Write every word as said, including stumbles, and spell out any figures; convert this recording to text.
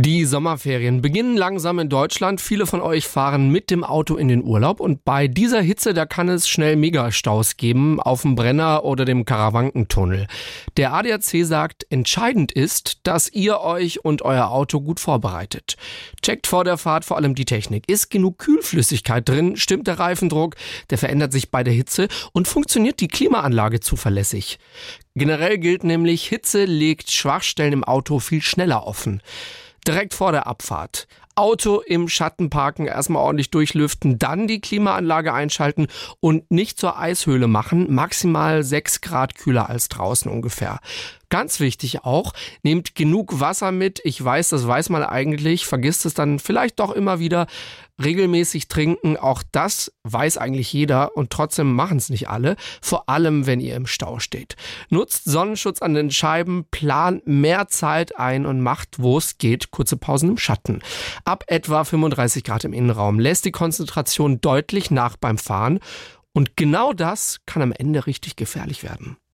Die Sommerferien beginnen langsam in Deutschland. Viele von euch fahren mit dem Auto in den Urlaub und bei dieser Hitze, da kann es schnell Megastaus geben auf dem Brenner oder dem Karawankentunnel. Der A D A C sagt, entscheidend ist, dass ihr euch und euer Auto gut vorbereitet. Checkt vor der Fahrt vor allem die Technik. Ist genug Kühlflüssigkeit drin? Stimmt der Reifendruck? Der verändert sich bei der Hitze und funktioniert die Klimaanlage zuverlässig? Generell gilt nämlich, Hitze legt Schwachstellen im Auto viel schneller offen. Direkt vor der Abfahrt. Auto im Schatten parken, erstmal ordentlich durchlüften, dann die Klimaanlage einschalten und nicht zur Eishöhle machen. Maximal sechs Grad kühler als draußen ungefähr. Ganz wichtig auch, nehmt genug Wasser mit. Ich weiß, das weiß man eigentlich, vergisst es dann vielleicht doch immer wieder. Regelmäßig trinken, auch das weiß eigentlich jeder und trotzdem machen es nicht alle. Vor allem, wenn ihr im Stau steht. Nutzt Sonnenschutz an den Scheiben, plant mehr Zeit ein und macht, wo es geht, kurze Pausen im Schatten. Ab etwa fünfunddreißig Grad im Innenraum lässt die Konzentration deutlich nach beim Fahren und genau das kann am Ende richtig gefährlich werden.